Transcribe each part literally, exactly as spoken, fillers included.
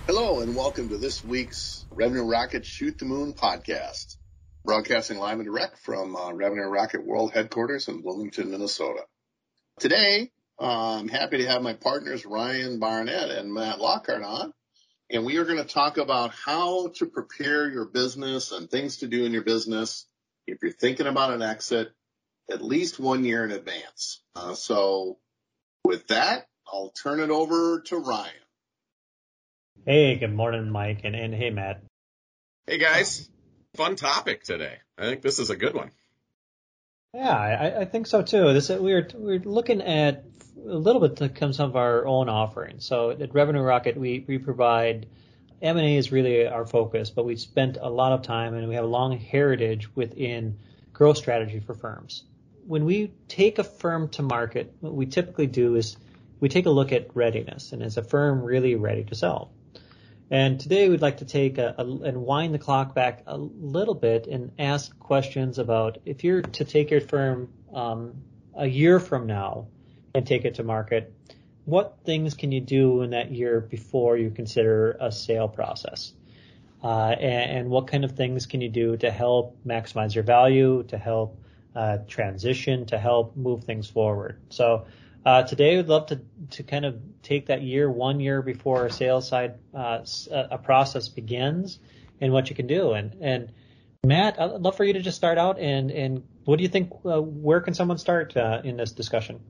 Hello and welcome to this week's Revenue Rocket Shoot the Moon podcast, broadcasting live and direct from uh, Revenue Rocket World Headquarters in Bloomington, Minnesota. Today, uh, I'm happy to have my partners Ryan Barnett and Matt Lockhart on, and we are going to talk about how to prepare your business and things to do in your business if you're thinking about an exit at least one year in advance. Uh, so with that, I'll turn it over to Ryan. Hey, good morning, Mike, and, and hey, Matt. Hey, guys. Fun topic today. I think this is a good one. Yeah, I, I think so, too. This we're, we're looking at a little bit to come some of our own offerings. So at Revenue Rocket, we, we provide M and A is really our focus, but we spent a lot of time and we have a long heritage within growth strategy for firms. When we take a firm to market, what we typically do is we take a look at readiness, and is a firm really ready to sell? And today we'd like to take a, a, and wind the clock back a little bit and ask questions about if you're to take your firm um, a year from now and take it to market, what things can you do in that year before you consider a sale process? Uh, and, and what kind of things can you do to help maximize your value, to help uh, transition, to help move things forward? So Uh, today, we'd love to, to kind of take that year, one year before our sales side, uh, a process begins and what you can do. And, and Matt, I'd love for you to just start out and, and what do you think, uh, where can someone start, uh, in this discussion?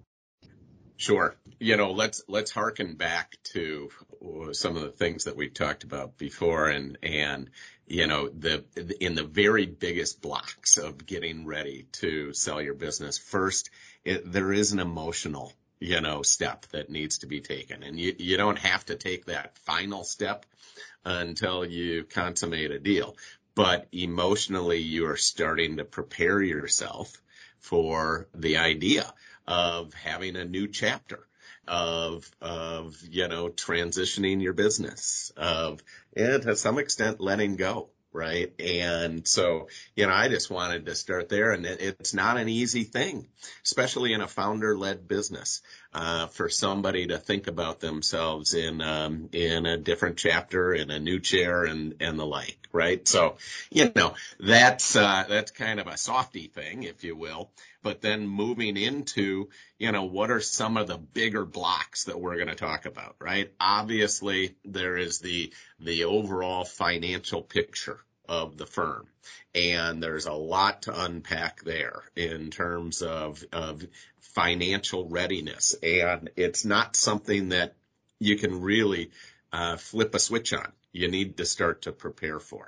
Sure. You know, let's, let's harken back to some of the things that we've talked about before and, and, you know, the, in the very biggest blocks of getting ready to sell your business. First, it, there is an emotional, you know, step that needs to be taken, and you, you don't have to take that final step until you consummate a deal. But emotionally, you are starting to prepare yourself for the idea of having a new chapter, of, of, you know, transitioning your business, of, and to some extent letting go, right? And so, you know, I just wanted to start there, and it, it's not an easy thing, especially in a founder-led business, uh, for somebody to think about themselves in, um, in a different chapter, in a new chair and, and the like, right? So, you know, that's, uh, that's kind of a softy thing, if you will. But then moving into, you know, what are some of the bigger blocks that we're going to talk about, right? Obviously, there is the, the overall financial picture of the firm. And there's a lot to unpack there in terms of, of financial readiness. And it's not something that you can really, uh, flip a switch on. You need to start to prepare for.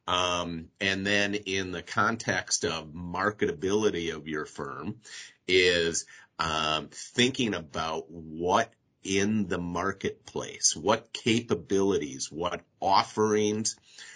Um, and then in the context of marketability of your firm is, um, thinking about what in the marketplace, what capabilities, what offerings,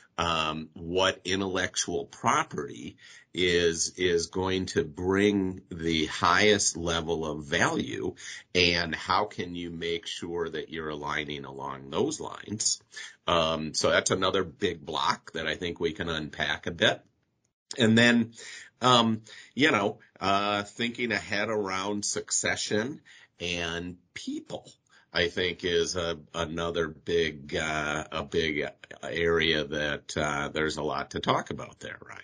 um, what intellectual property is, is going to bring the highest level of value, and how can you make sure that you're aligning along those lines? Um, so that's another big block that I think we can unpack a bit. And then, um, you know, uh, thinking ahead around succession and people, I think is a, another big, uh, a big area that, uh, there's a lot to talk about there, Ryan.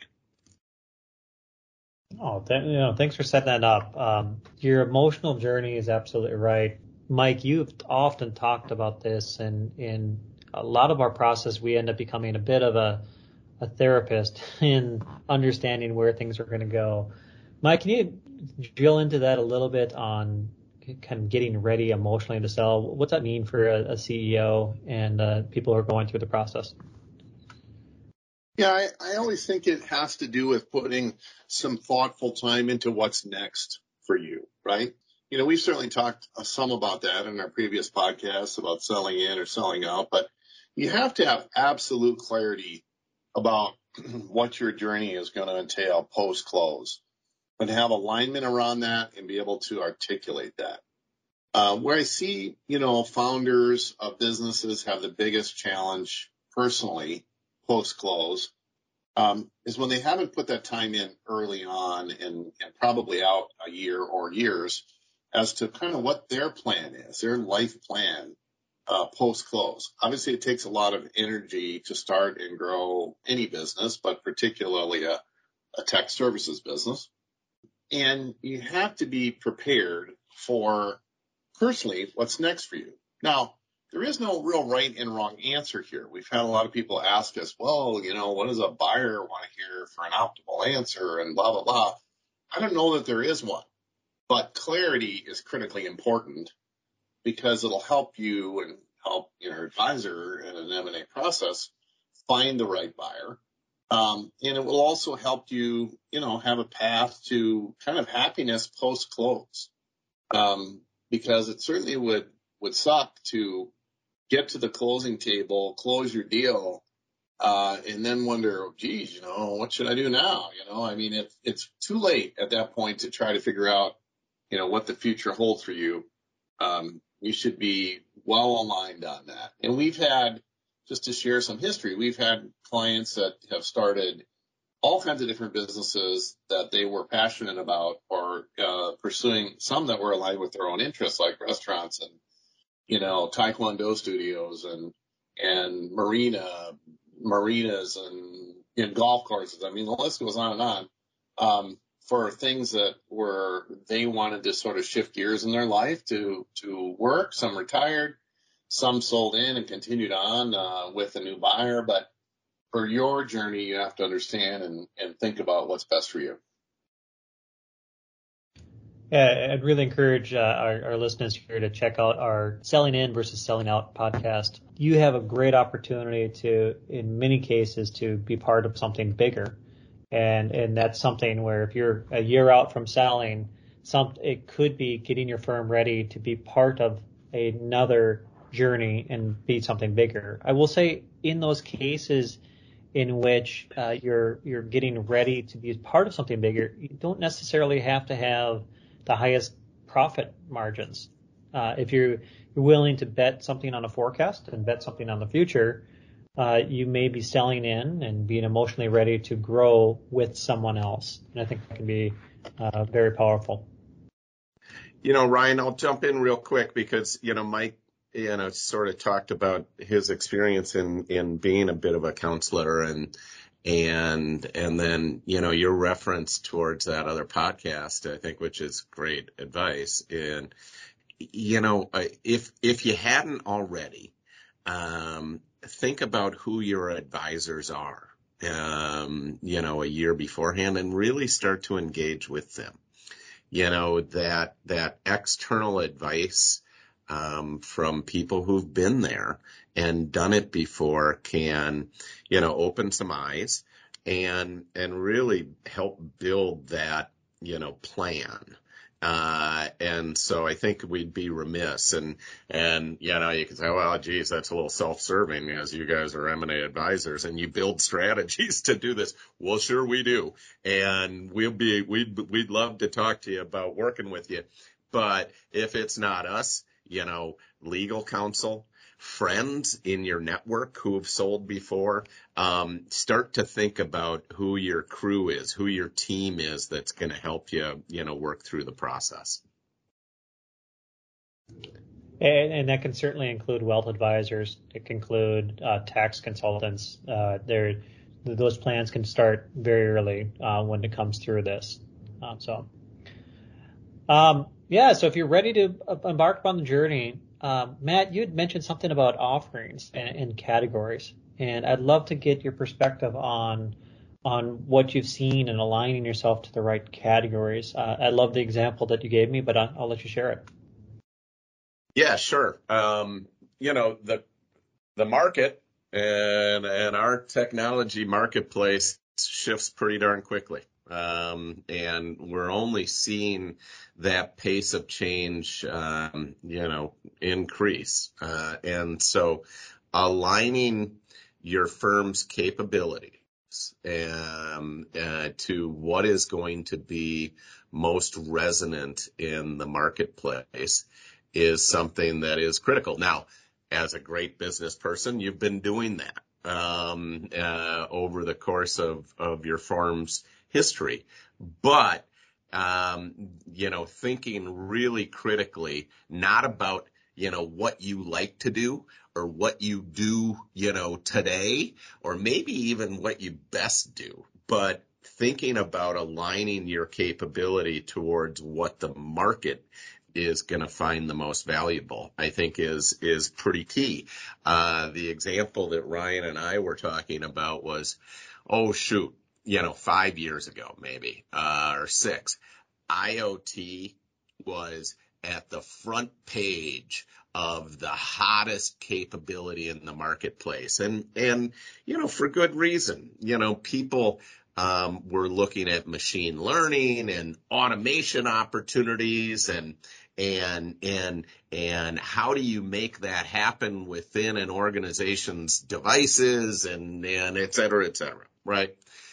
Oh, th- you know, thanks for setting that up. Um, your emotional journey is absolutely right. Mike, you've often talked about this, and in a lot of our process, we end up becoming a bit of a, a therapist in understanding where things are going to go. Mike, can you drill into that a little bit on kind of getting ready emotionally to sell? What's that mean for a, a C E O and uh, people who are going through the process? Yeah, I, I always think it has to do with putting some thoughtful time into what's next for you, right? You know, we've certainly talked uh, some about that in our previous podcasts about selling in or selling out, but you have to have absolute clarity about what your journey is going to entail post-close and have alignment around that and be able to articulate that. Uh, where I see, you know, founders of businesses have the biggest challenge personally post-close um, is when they haven't put that time in early on and, and probably out a year or years as to kind of what their plan is, their life plan uh, post-close. Obviously, it takes a lot of energy to start and grow any business, but particularly a, a tech services business. And you have to be prepared for, personally, what's next for you. Now, there is no real right and wrong answer here. We've had a lot of people ask us, well, you know, what does a buyer want to hear for an optimal answer and blah, blah, blah. I don't know that there is one, but clarity is critically important because it'll help you and help your advisor in an M and A process find the right buyer. Um, and it will also help you, you know, have a path to kind of happiness post-close. Um, because it certainly would, would suck to get to the closing table, close your deal, uh, and then wonder, geez, you know, what should I do now? You know, I mean, it, it's too late at that point to try to figure out, you know, what the future holds for you. Um, you should be well aligned on that. And we've had, just to share some history, we've had clients that have started all kinds of different businesses that they were passionate about or uh, pursuing, some that were aligned with their own interests, like restaurants and, you know, taekwondo studios and, and marina, marinas and, and golf courses. I mean, the list goes on and on, um, for things that were, they wanted to sort of shift gears in their life to, to work. Some retired, some sold in and continued on, uh, with a new buyer. But for your journey, you have to understand and, and think about what's best for you. Yeah, I'd really encourage uh, our, our listeners here to check out our Selling In versus Selling Out podcast. You have a great opportunity to, in many cases, to be part of something bigger. And and that's something where if you're a year out from selling, some it could be getting your firm ready to be part of another journey and be something bigger. I will say in those cases in which uh, you're you're getting ready to be part of something bigger, you don't necessarily have to have the highest profit margins. Uh, if you're, you're willing to bet something on a forecast and bet something on the future, uh, you may be selling in and being emotionally ready to grow with someone else. And I think that can be uh, very powerful. You know, Ryan, I'll jump in real quick because, you know, Mike, you know, sort of talked about his experience in, in being a bit of a counselor and, and, and then, you know, your reference towards that other podcast, I think, which is great advice. And, you know, if, if you hadn't already, um, think about who your advisors are, um, you know, a year beforehand and really start to engage with them. You know, that, that external advice, um, from people who've been there and done it before can, you know, open some eyes and, and really help build that, you know, plan. Uh, and so I think we'd be remiss and, and, you know, you could say, well, geez, that's a little self-serving as you guys are M and A advisors and you build strategies to do this. Well, sure we do. And we'll be, we'd, we'd love to talk to you about working with you. But if it's not us, you know, legal counsel, friends in your network who have sold before, um, start to think about who your crew is, who your team is that's going to help you, you know, work through the process. And, and that can certainly include wealth advisors. It can include uh, tax consultants. Uh, there, those plans can start very early uh, when it comes through this. Um, so, um, yeah. So if you're ready to embark upon the journey, um, Matt, you had mentioned something about offerings and, and categories, and I'd love to get your perspective on on what you've seen and aligning yourself to the right categories. Uh, I love the example that you gave me, but I'll, I'll let you share it. Yeah, sure. Um, you know, the, the market and, and our technology marketplace shifts pretty darn quickly. Um, and we're only seeing that pace of change, um, you know, increase. Uh, and so aligning your firm's capabilities, um, uh, to what is going to be most resonant in the marketplace is something that is critical. Now, as a great business person, you've been doing that, um, uh, over the course of, of your firm's history. But, um, you know, thinking really critically, not about you know, what you like to do or what you do, you know, today, or maybe even what you best do, but thinking about aligning your capability towards what the market is going to find the most valuable, I think is, is pretty key. Uh, the example that Ryan and I were talking about was, oh, shoot, you know, five years ago, maybe, uh, or six, IoT was at the front page of the hottest capability in the marketplace. And, and, you know, for good reason. You know, people, um, were looking at machine learning and automation opportunities and, and, and, and how do you make that happen within an organization's devices and, and et cetera, et cetera, right?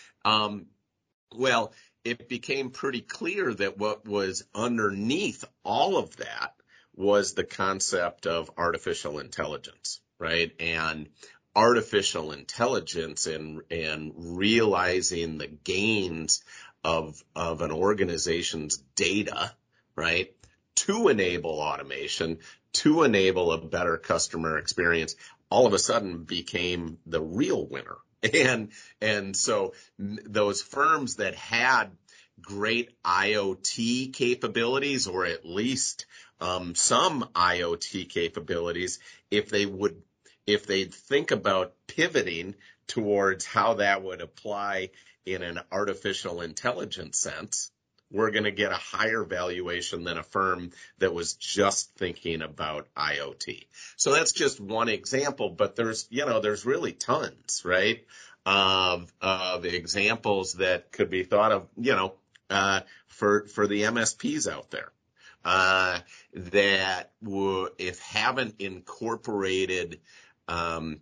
Um, well, it became pretty clear that what was underneath all of that was the concept of artificial intelligence, right? And artificial intelligence and, and realizing the gains of, of an organization's data, right? To enable automation, to enable a better customer experience, all of a sudden became the real winner. And, and so those firms that had great IoT capabilities, or at least, um, some IoT capabilities, if they would, if they'd think about pivoting towards how that would apply in an artificial intelligence sense, we're going to get a higher valuation than a firm that was just thinking about IoT. So that's just one example, but there's, you know, there's really tons, right, of, of examples that could be thought of, you know, uh, for, for the M S Ps out there, uh, that were, if haven't incorporated, um,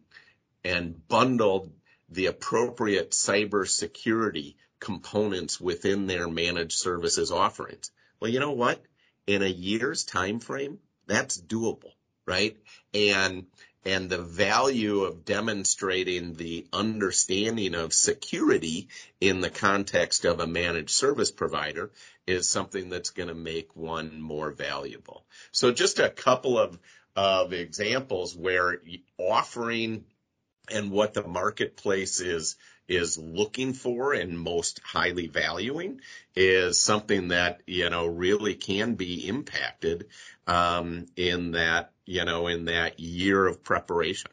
and bundled the appropriate cybersecurity components within their managed services offerings. Well, you know what? In a year's time frame, that's doable, right? And and the value of demonstrating the understanding of security in the context of a managed service provider is something that's going to make one more valuable. So just a couple of of examples where offering and what the marketplace is is looking for and most highly valuing is something that, you know, really can be impacted um, in that, you know, in that year of preparation.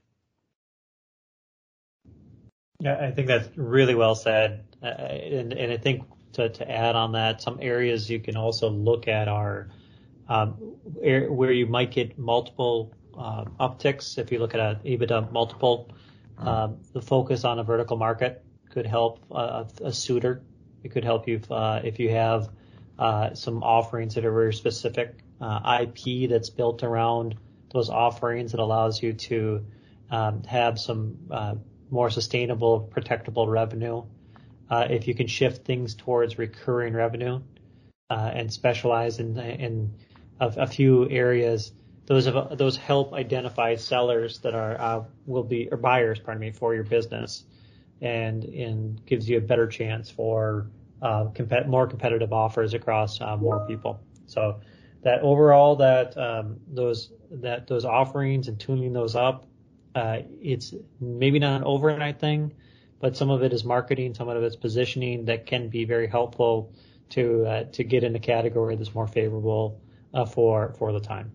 Yeah, I think that's really well said. Uh, and, and I think to, to add on that, some areas you can also look at are um, where you might get multiple uh, upticks. If you look at an EBITDA multiple, Um, the focus on a vertical market could help uh, a suitor. It could help you uh, if you have uh, some offerings that are very specific, uh, I P that's built around those offerings that allows you to um, have some uh, more sustainable, protectable revenue. Uh, if you can shift things towards recurring revenue uh, and specialize in, in a, a few areas, Those have, those help identify sellers that are uh, will be or buyers, pardon me, for your business, and and gives you a better chance for uh, comp- more competitive offers across uh, more people. So that overall, that um, those that those offerings and tuning those up, uh, it's maybe not an overnight thing, but some of it is marketing, some of it is positioning that can be very helpful to uh, to get in a category that's more favorable uh, for for the time.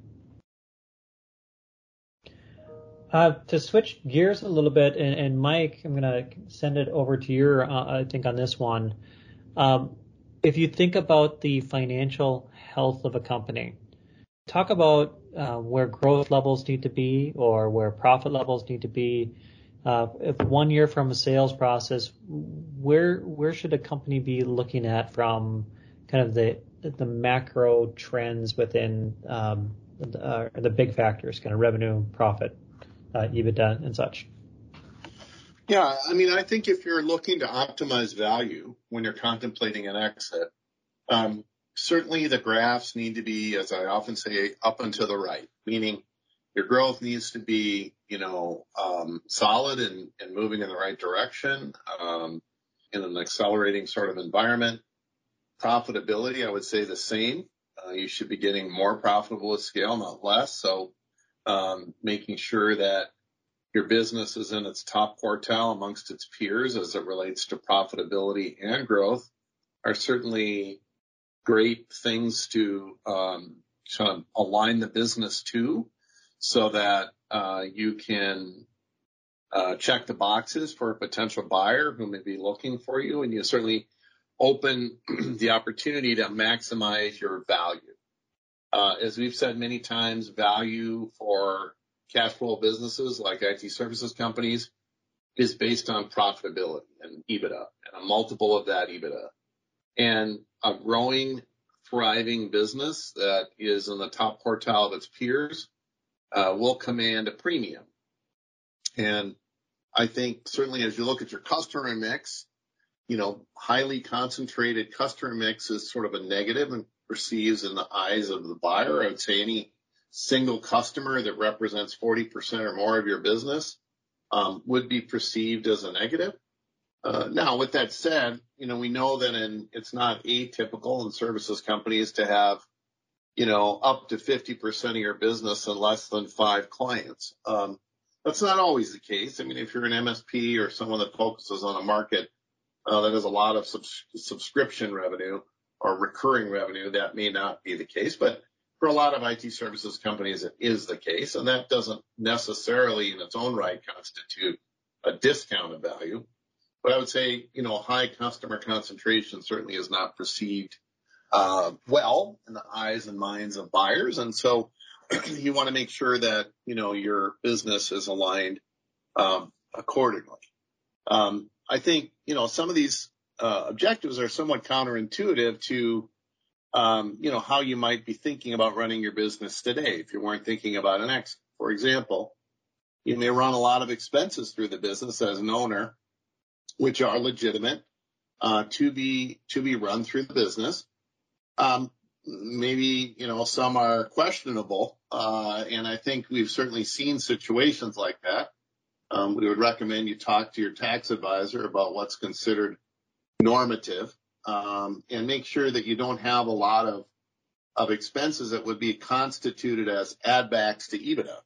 Uh, to switch gears a little bit, and, and Mike, I'm going to send it over to your, uh, I think on this one. Um, if you think about the financial health of a company, talk about uh, where growth levels need to be or where profit levels need to be. Uh, if one year from a sales process, where where should a company be looking at from kind of the the macro trends within um, the, uh, the big factors, kind of revenue, profit, Uh, EBITDA and such? Yeah, I mean, I think if you're looking to optimize value when you're contemplating an exit, um, certainly the graphs need to be, as I often say, up and to the right, meaning your growth needs to be, you know, um, solid and, and moving in the right direction um, in an accelerating sort of environment. Profitability, I would say the same. Uh, you should be getting more profitable at scale, not less. So um, making sure that your business is in its top quartile amongst its peers as it relates to profitability and growth are certainly great things to um, kind of align the business to, so that uh, you can uh, check the boxes for a potential buyer who may be looking for you, and you certainly open the opportunity to maximize your value. Uh, as we've said many times, value for cash flow businesses like I T services companies is based on profitability and EBITDA and a multiple of that EBITDA. And a growing, thriving business that is in the top quartile of its peers uh, will command a premium. And I think certainly as you look at your customer mix, you know, highly concentrated customer mix is sort of a negative and perceives in the eyes of the buyer. I would say any single customer that represents forty percent or more of your business um, would be perceived as a negative. Uh, now, with that said, you know, we know that in, it's not atypical in services companies to have, you know, up to fifty percent of your business and less than five clients. Um, that's not always the case. I mean, if you're an M S P or someone that focuses on a market uh, that has a lot of subs- subscription revenue or recurring revenue, that may not be the case. But for a lot of I T services companies, it is the case. And that doesn't necessarily in its own right constitute a discounted value. But I would say, you know, high customer concentration certainly is not perceived uh, well in the eyes and minds of buyers. And so you want to make sure that, you know, your business is aligned um, accordingly. Um, I think, you know, some of these uh, objectives are somewhat counterintuitive to, um, you know, how you might be thinking about running your business today if you weren't thinking about an exit. For example, you may run a lot of expenses through the business as an owner, which are legitimate uh, to be to be run through the business. Um, maybe, you know, some are questionable, uh, and I think we've certainly seen situations like that. Um, we would recommend you talk to your tax advisor about what's considered normative, um, and make sure that you don't have a lot of, of expenses that would be constituted as add backs to EBITDA.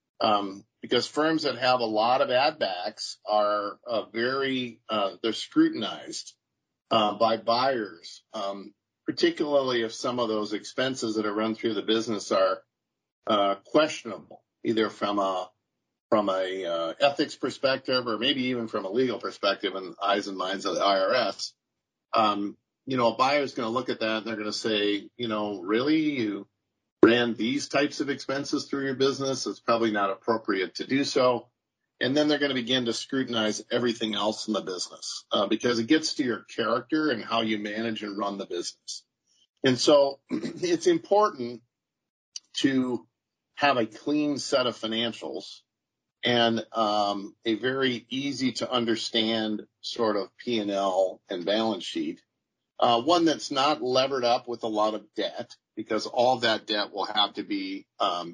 Um, because firms that have a lot of add backs are uh, very, uh, they're scrutinized uh, by buyers, um, particularly if some of those expenses that are run through the business are uh, questionable, either from a from a uh, ethics perspective or maybe even from a legal perspective in the eyes and minds of the I R S. Um, you know, a buyer is going to look at that and they're going to say, you know, really, you ran these types of expenses through your business? It's probably not appropriate to do so. And then they're going to begin to scrutinize everything else in the business uh, because it gets to your character and how you manage and run the business. And so it's important to have a clean set of financials and um, a very easy to understand sort of P and L and balance sheet, uh, one that's not levered up with a lot of debt, because all that debt will have to be, um,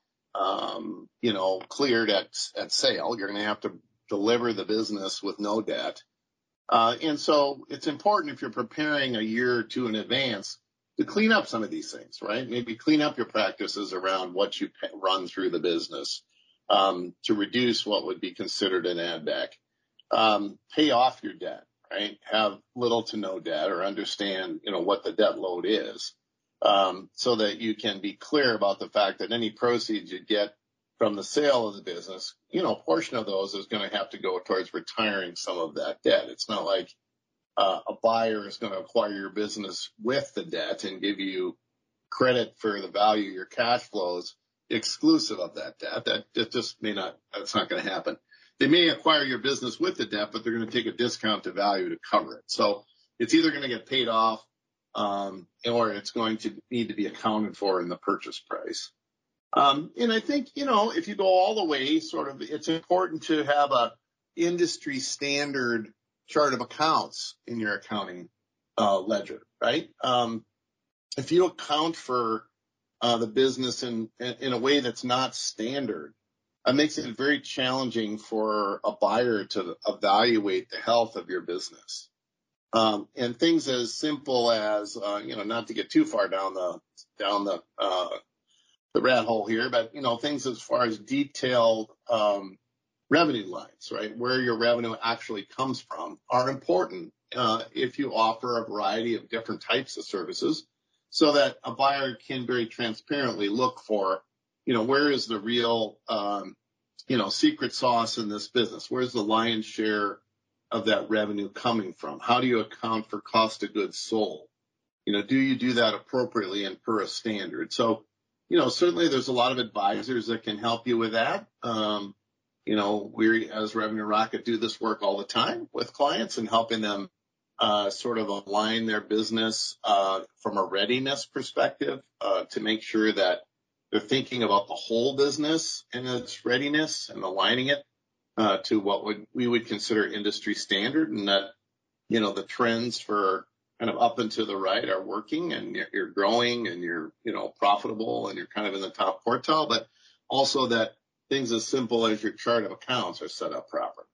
um, you know, cleared at, at sale. You're going to have to deliver the business with no debt. Uh, and so it's important if you're preparing a year or two in advance to clean up some of these things, right? Maybe clean up your practices around what you run through the business, um, to reduce what would be considered an add back. Um, pay off your debt, right? Have little to no debt, or understand, you know, what the debt load is. Um, so that you can be clear about the fact that any proceeds you get from the sale of the business, you know, a portion of those is going to have to go towards retiring some of that debt. It's not like uh, a buyer is going to acquire your business with the debt and give you credit for the value of your cash flows exclusive of that debt. That, that just may not, that's not going to happen. They may acquire your business with the debt, but they're going to take a discount to value to cover it. So it's either going to get paid off, Um, or it's going to need to be accounted for in the purchase price. Um, and I think, you know, if you go all the way, sort of, it's important to have a industry standard chart of accounts in your accounting uh, ledger, right? Um, if you account for uh, the business in, in a way that's not standard, it makes it very challenging for a buyer to evaluate the health of your business. Um, and things as simple as, uh, you know, not to get too far down the, down the, uh, the rat hole here, but, you know, things as far as detailed um, revenue lines, right, where your revenue actually comes from are important uh, if you offer a variety of different types of services so that a buyer can very transparently look for, you know, where is the real, um, you know, secret sauce in this business? Where's the lion's share of that revenue coming from? How do you account for cost of goods sold? You know, do you do that appropriately and per a standard? So, you know, certainly there's a lot of advisors that can help you with that. Um, you know, we as Revenue Rocket do this work all the time with clients and helping them uh, sort of align their business uh, from a readiness perspective uh, to make sure that they're thinking about the whole business and its readiness and aligning it uh, to what would we would consider industry standard, and that, you know, the trends for kind of up and to the right are working, and you're, you're growing and you're, you know, profitable and you're kind of in the top quartile, but also that things as simple as your chart of accounts are set up properly.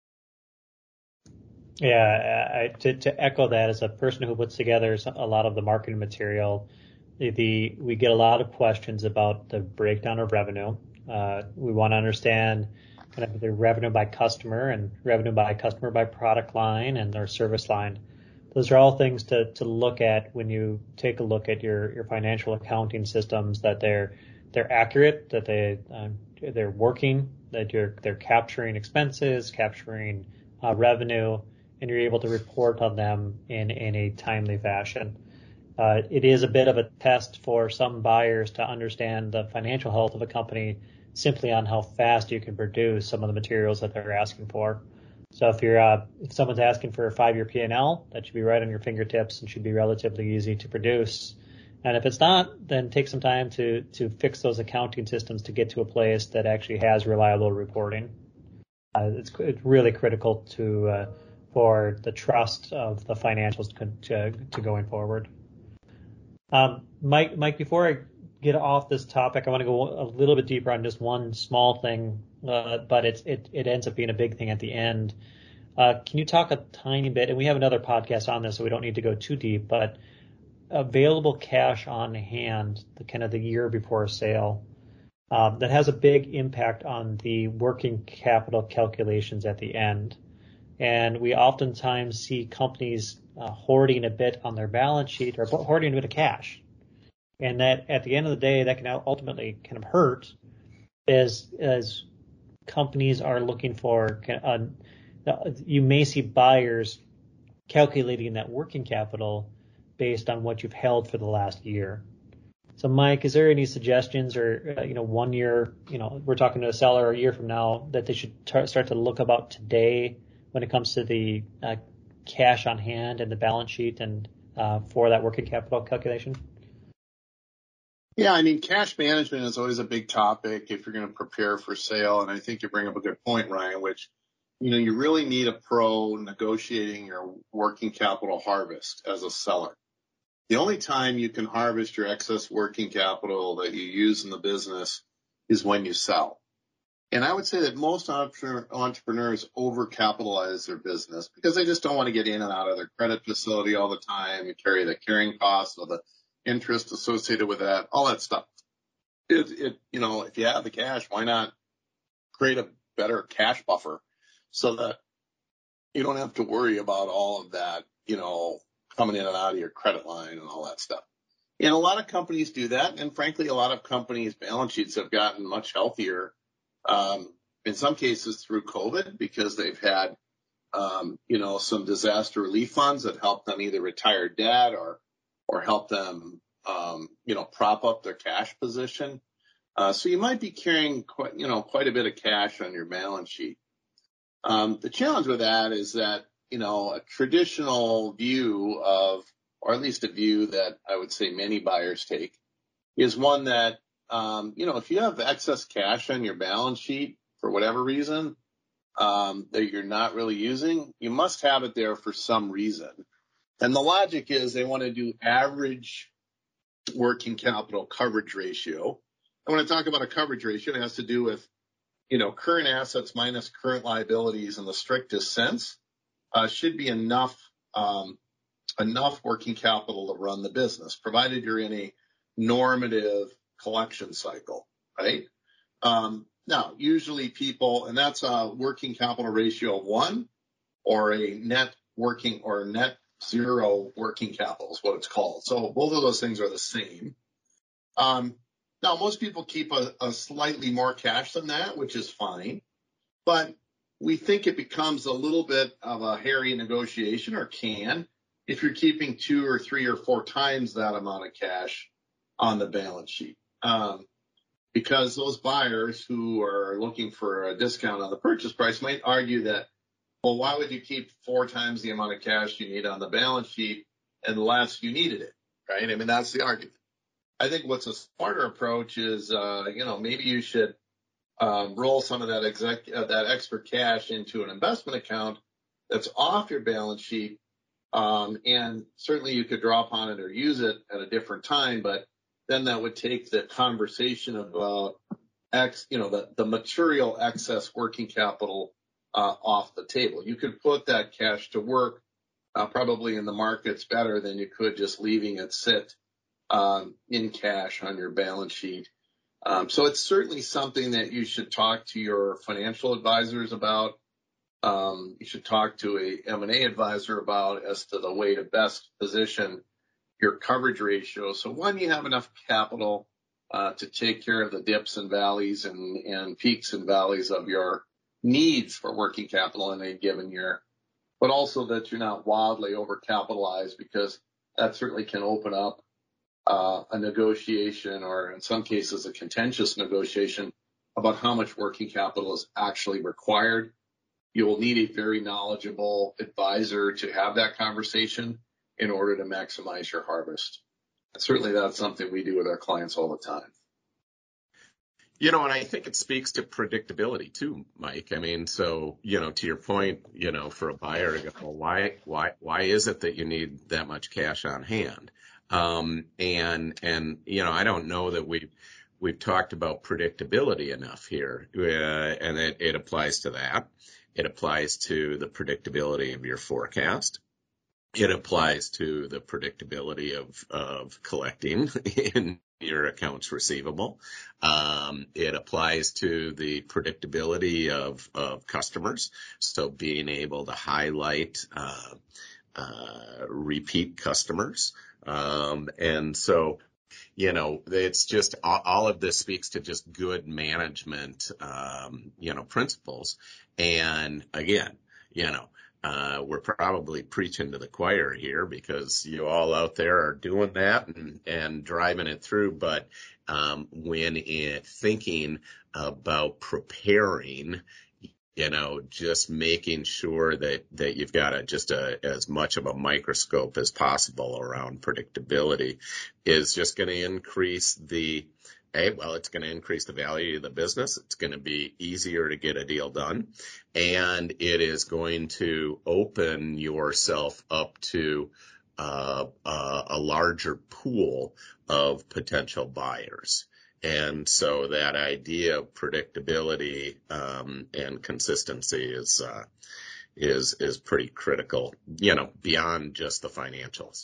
Yeah, I, to, to echo that, as a person who puts together a lot of the marketing material, the, the we get a lot of questions about the breakdown of revenue. Uh, we want to understand kind of the revenue by customer and revenue by customer by product line and their service line. Those are all things to, to look at when you take a look at your, your financial accounting systems, that they're they're accurate, that they uh, they're working, that you're they're capturing expenses, capturing uh, revenue, and you're able to report on them in, in a timely fashion. Uh, it is a bit of a test for some buyers to understand the financial health of a company simply on how fast you can produce some of the materials that they're asking for. So if you're uh, if someone's asking for a five-year P and L, that should be right on your fingertips and should be relatively easy to produce. And if it's not, then take some time to to fix those accounting systems to get to a place that actually has reliable reporting. Uh, it's, it's really critical to uh, for the trust of the financials to to, to going forward. Um, Mike, Mike, before I get off this topic, I want to go a little bit deeper on just one small thing, uh, but it's, it, it ends up being a big thing at the end. Uh, can you talk a tiny bit, and we have another podcast on this, so we don't need to go too deep, but available cash on hand, the kind of the year before a sale, um, that has a big impact on the working capital calculations at the end. And we oftentimes see companies uh, hoarding a bit on their balance sheet or hoarding a bit of cash. And that at the end of the day, that can ultimately kind of hurt as, as companies are looking for, uh, you may see buyers calculating that working capital based on what you've held for the last year. So Mike, is there any suggestions or, uh, you know, one year, you know, we're talking to a seller a year from now that they should tar- start to look about today when it comes to the uh, cash on hand and the balance sheet and uh, for that working capital calculation? Yeah, I mean, cash management is always a big topic if you're going to prepare for sale. And I think you bring up a good point, Ryan, which, you know, you really need a pro negotiating your working capital harvest as a seller. The only time you can harvest your excess working capital that you use in the business is when you sell. And I would say that most entrepreneurs overcapitalize their business because they just don't want to get in and out of their credit facility all the time and carry the carrying costs or the interest associated with that, all that stuff. It, it, you know, if you have the cash, why not create a better cash buffer so that you don't have to worry about all of that, you know, coming in and out of your credit line and all that stuff. And a lot of companies do that. And frankly, a lot of companies' balance sheets have gotten much healthier, um, in some cases through COVID, because they've had, um, you know, some disaster relief funds that help them either retire debt or or help them, um, you know, prop up their cash position. Uh, so you might be carrying quite, you know, quite a bit of cash on your balance sheet. Um, the challenge with that is that, you know, a traditional view of, or at least a view that I would say many buyers take, is one that, um, you know, if you have excess cash on your balance sheet for whatever reason, um, that you're not really using, you must have it there for some reason. And the logic is they want to do average working capital coverage ratio. And when I talk about a coverage ratio, it has to do with, you know, current assets minus current liabilities in the strictest sense, uh, should be enough, um, enough working capital to run the business, provided you're in a normative collection cycle, right? Um, now, usually people, and that's a working capital ratio of one or a net working or net zero working capital is what it's called. So both of those things are the same. Um, now, most people keep a, a slightly more cash than that, which is fine, but we think it becomes a little bit of a hairy negotiation, or can, if you're keeping two or three or four times that amount of cash on the balance sheet. Um, because those buyers who are looking for a discount on the purchase price might argue that, well, why would you keep four times the amount of cash you need on the balance sheet unless you needed it, right? I mean, that's the argument. I think what's a smarter approach is, uh, you know, maybe you should um, roll some of that exec, uh, that extra cash into an investment account that's off your balance sheet. Um, and certainly you could draw upon it or use it at a different time, but then that would take the conversation about X, you know, the, the material excess working capital uh, off the table. You could put that cash to work uh, probably in the markets better than you could just leaving it sit um, in cash on your balance sheet. Um, so it's certainly something that you should talk to your financial advisors about. Um, you should talk to a M and A advisor about as to the way to best position your coverage ratio. So one, you have enough capital uh, to take care of the dips and valleys and, and peaks and valleys of your needs for working capital in a given year, but also that you're not wildly overcapitalized, because that certainly can open up uh, a negotiation, or in some cases a contentious negotiation about how much working capital is actually required. You will need a very knowledgeable advisor to have that conversation in order to maximize your harvest. And certainly that's something we do with our clients all the time. You know, and I think it speaks to predictability too, Mike. I mean, so, you know, to your point, you know, for a buyer to go, well, why, why, why is it that you need that much cash on hand? Um, and, and, you know, I don't know that we've, we've talked about predictability enough here. Uh, and it, it applies to that. It applies to the predictability of your forecast. It applies to the predictability of, of collecting in your accounts receivable. Um, it applies to the predictability of, of customers. So being able to highlight, uh, uh, repeat customers. Um, and so, you know, it's just all of this speaks to just good management, um, you know, principles. And again, you know, Uh, we're probably preaching to the choir here, because you all out there are doing that and, and driving it through. But um, when it, thinking about preparing, you know, just making sure that, that you've got a, just a, as much of a microscope as possible around predictability is just going to increase the Hey, well, it's going to increase the value of the business. It's going to be easier to get a deal done. And it is going to open yourself up to uh, uh, a larger pool of potential buyers. And so that idea of predictability um, and consistency is uh, is is pretty critical, you know, beyond just the financials.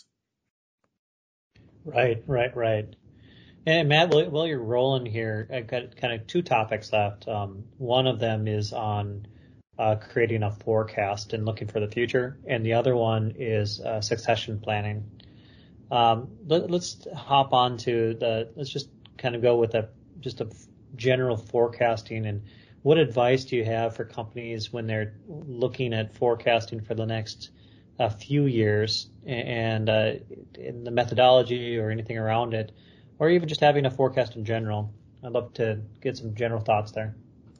Right, right, right. And Matt, while while you're rolling here, I've got kind of two topics left. Um, one of them is on uh, creating a forecast and looking for the future, and the other one is uh, succession planning. Um, let, let's hop on to the. Let's just kind of go with a just a general forecasting. And what advice do you have for companies when they're looking at forecasting for the next uh, few years, and uh, in the methodology or anything around it? Or even just having a forecast in general? I'd love to get some general thoughts there.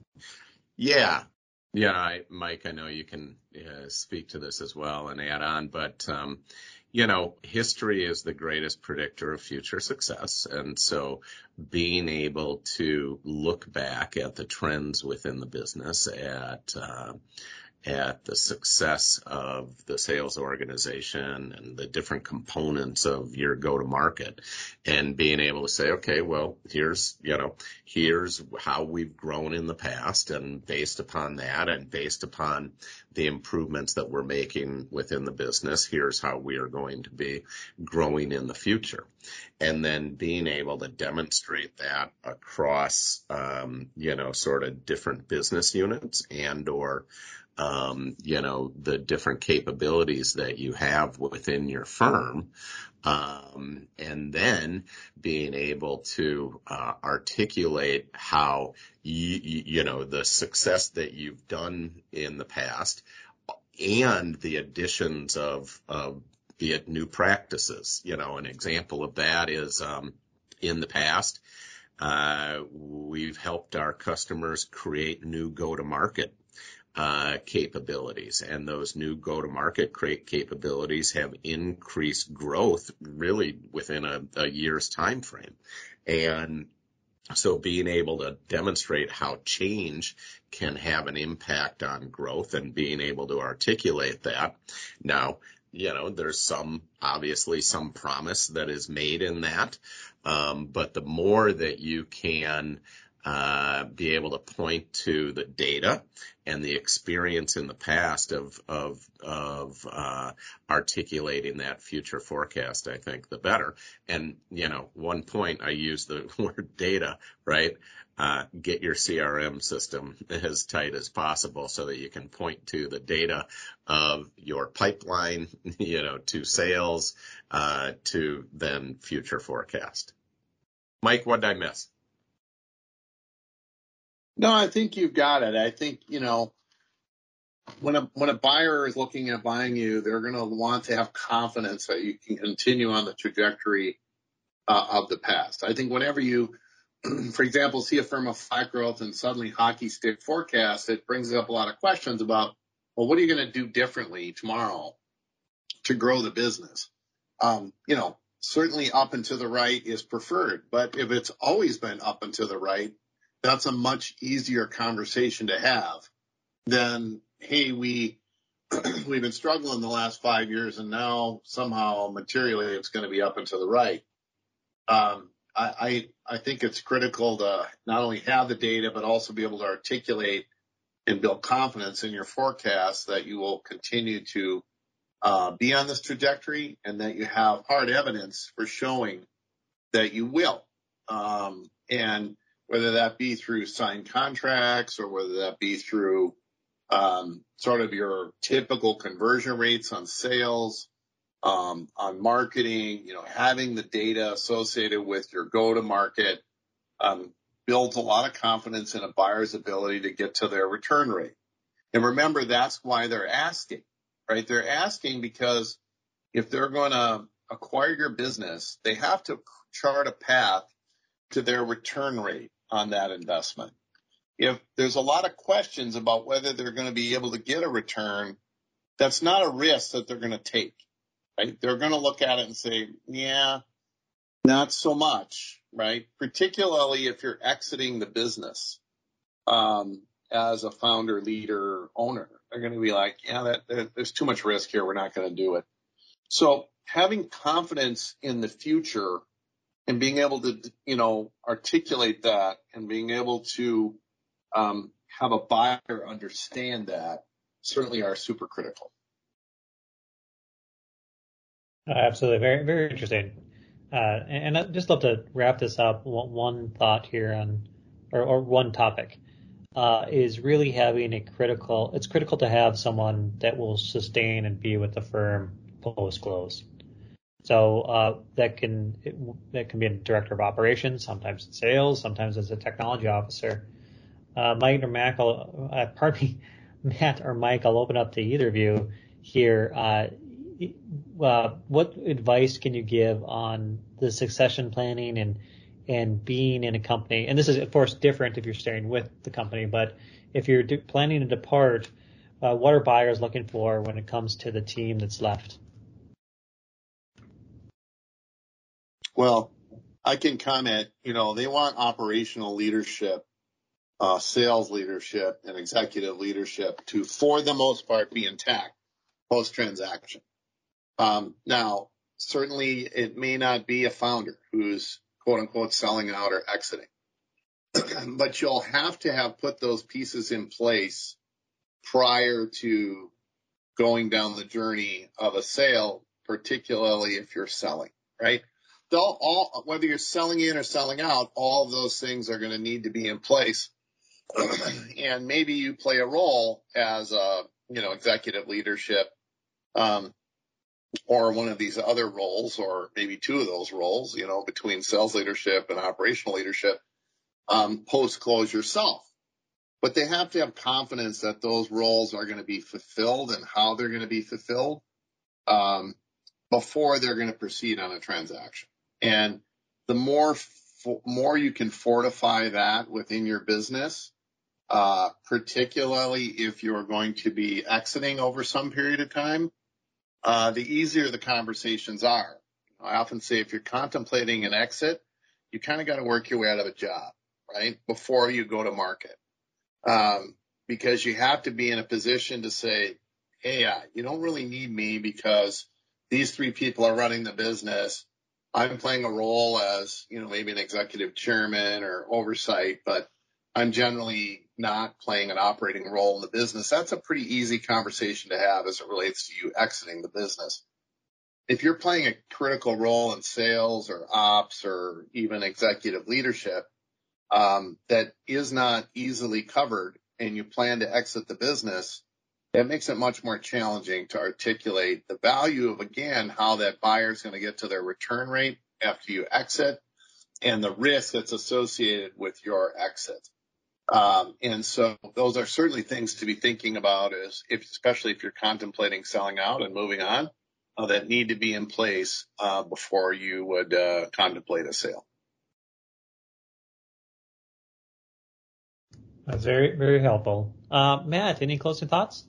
Yeah. Yeah, I, Mike, I know you can uh, speak to this as well and add on, but, um, you know, history is the greatest predictor of future success. And so being able to look back at the trends within the business, at, uh, at the success of the sales organization and the different components of your go-to-market, and being able to say, okay, well, here's, you know, here's how we've grown in the past, and based upon that and based upon the improvements that we're making within the business. Here's how we are going to be growing in the future. And then being able to demonstrate that across, um, you know, sort of different business units and or, um, you know, the different capabilities that you have within your firm. Um, and then being able to uh, articulate how, you, you know, the success that you've done in the past and the additions of, of be it new practices. You know, an example of that is um, in the past, uh, we've helped our customers create new go-to-market Uh, capabilities, and those new go-to-market create capabilities have increased growth really within a, a year's time frame. And so being able to demonstrate how change can have an impact on growth and being able to articulate that. Now, you know, there's some, obviously some promise that is made in that. Um, but the more that you can Uh, be able to point to the data and the experience in the past of of of uh, articulating that future forecast, I think the better. And you know, one point I use the word data, right? Uh, get your C R M system as tight as possible so that you can point to the data of your pipeline, you know, to sales, uh, to then future forecast. Mike, what did I miss? No, I think you've got it. I think, you know, when a when a buyer is looking at buying you, they're going to want to have confidence that you can continue on the trajectory uh, of the past. I think whenever you, for example, see a firm of flat growth and suddenly hockey stick forecast, it brings up a lot of questions about, well, what are you going to do differently tomorrow to grow the business? Um, you know, certainly up and to the right is preferred, but if it's always been up and to the right, that's a much easier conversation to have than, hey, we, we've been struggling the last five years and now somehow materially it's going to be up and to the right. Um, I, I, I think it's critical to not only have the data, but also be able to articulate and build confidence in your forecast that you will continue to uh, be on this trajectory and that you have hard evidence for showing that you will. Um, and whether that be through signed contracts or whether that be through um, sort of your typical conversion rates on sales, um, on marketing, you know, having the data associated with your go-to-market um, builds a lot of confidence in a buyer's ability to get to their return rate. And remember, that's why they're asking, right? They're asking because if they're going to acquire your business, they have to chart a path to their return rate on that investment. If there's a lot of questions about whether they're going to be able to get a return, that's not a risk that they're going to take, right? They're going to look at it and say, yeah, not so much, right? Particularly if you're exiting the business um, as a founder, leader, owner. They're going to be like, yeah, that, that, there's too much risk here. We're not going to do it. So having confidence in the future and being able to, you know, articulate that and being able to um, have a buyer understand that certainly are super critical. Uh, absolutely. Very, very interesting. Uh, and, and I'd just love to wrap this up. One, one thought here on, or, or one topic, uh, is really having a critical, it's critical to have someone that will sustain and be with the firm post-close. So uh, that can it, that can be a director of operations, sometimes in sales, sometimes as a technology officer. Uh, Mike or Matt, I'll, uh, pardon me, Matt or Mike, I'll open up to either of you here. Uh, uh, what advice can you give on the succession planning and and being in a company? And this is, of course, different if you're staying with the company, but if you're de- planning to depart, uh, what are buyers looking for when it comes to the team that's left? Well, I can comment, you know, they want operational leadership, uh, sales leadership, and executive leadership to, for the most part, be intact post-transaction. Um, now, certainly it may not be a founder who's quote unquote selling out or exiting, but you'll have to have put those pieces in place prior to going down the journey of a sale, particularly if you're selling, right? All, all, whether you're selling in or selling out, all of those things are going to need to be in place. And maybe you play a role as a, you know, executive leadership, um, or one of these other roles, or maybe two of those roles, you know, between sales leadership and operational leadership, um, post-close yourself. But they have to have confidence that those roles are going to be fulfilled and how they're going to be fulfilled, um, before they're going to proceed on a transaction. And the more, more you can fortify that within your business, uh, particularly if you're going to be exiting over some period of time, uh, the easier the conversations are. I often say if you're contemplating an exit, you kind of got to work your way out of a job, right? Before you go to market. Um, because you have to be in a position to say, hey, uh, you don't really need me because these three people are running the business. I'm playing a role as, you know, maybe an executive chairman or oversight, but I'm generally not playing an operating role in the business. That's a pretty easy conversation to have as it relates to you exiting the business. If you're playing a critical role in sales or ops or even executive leadership, um, that is not easily covered and you plan to exit the business, that makes it much more challenging to articulate the value of, again, how that buyer is going to get to their return rate after you exit and the risk that's associated with your exit. Um, and so those are certainly things to be thinking about, as if, especially if you're contemplating selling out and moving on, uh, that need to be in place uh, before you would uh, contemplate a sale. That's very, very helpful. Uh, Matt, any closing thoughts?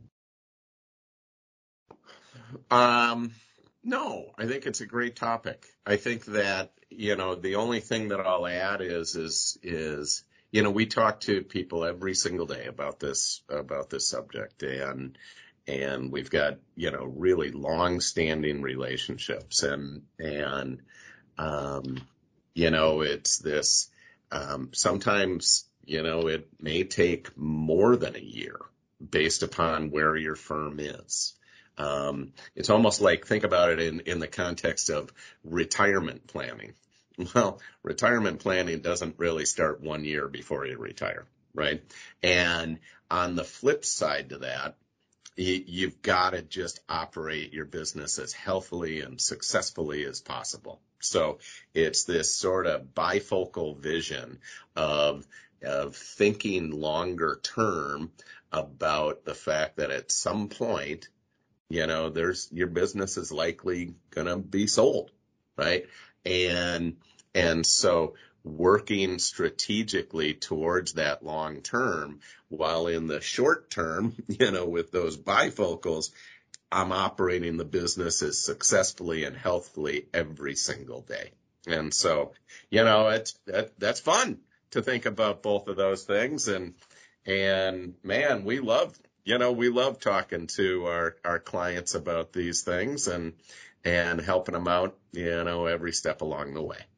Um, no, I think it's a great topic. I think that, you know, the only thing that I'll add is, is, is, you know, we talk to people every single day about this, about this subject, and, and we've got, you know, really long-standing relationships, and, and, um, you know, it's this, um, sometimes, you know, it may take more than a year based upon where your firm is. Um, it's almost like, think about it in, in the context of retirement planning. Well, retirement planning doesn't really start one year before you retire, right? And on the flip side to that, you, you've got to just operate your business as healthily and successfully as possible. So it's this sort of bifocal vision of, of thinking longer term about the fact that at some point, you know, there's, your business is likely going to be sold, right? And, and so working strategically towards that long term, while in the short term, you know, with those bifocals, I'm operating the business as successfully and healthily every single day. And so, you know, it's, that, that's fun to think about both of those things. And, and man, we love, you know, we love talking to our, our clients about these things and, and helping them out, you know, every step along the way.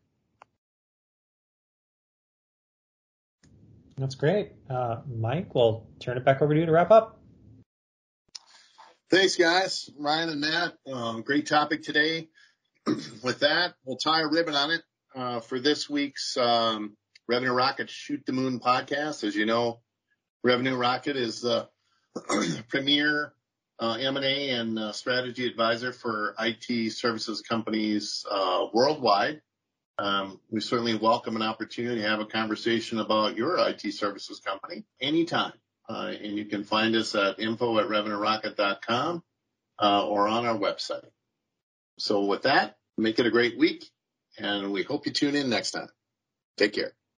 That's great. Uh, Mike, we'll turn it back over to you to wrap up. Thanks, guys. Ryan and Matt, um, great topic today. With that, we'll tie a ribbon on it uh, for this week's um, Revenue Rocket Shoot the Moon podcast. As you know, Revenue Rocket is the premier uh, M and A and uh, strategy advisor for I T services companies uh, worldwide. Um, we certainly welcome an opportunity to have a conversation about your I T services company anytime. Uh, and you can find us at info at revenue rocket dot com uh, or on our website. So with that, make it a great week, and we hope you tune in next time. Take care.